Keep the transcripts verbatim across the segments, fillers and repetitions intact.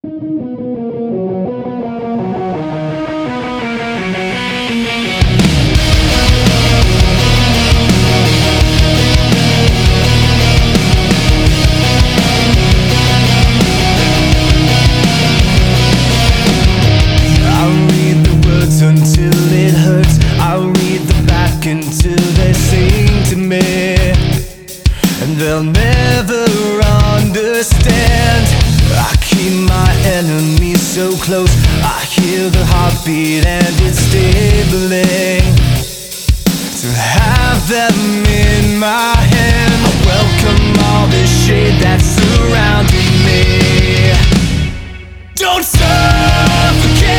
They'll never understand. I keep my enemies so close. I hear the heartbeat and it's stabling. To have them in my hand, I welcome all the shade that's surrounding me. Don't suffocate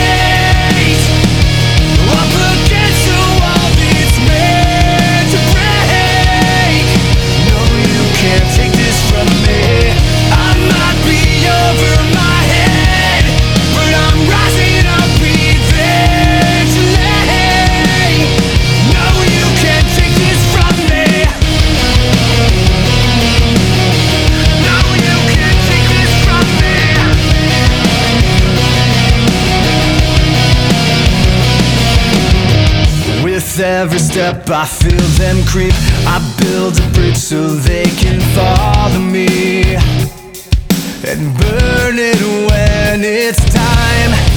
up against the wall that's meant to break. No, you can't take this from me. I might be over my head, but I'm rising up eventually. No, you can't take this from me. No, you can't take this from me. With every step I feel them creep. I build a bridge so they can follow me, and burn it when it's time.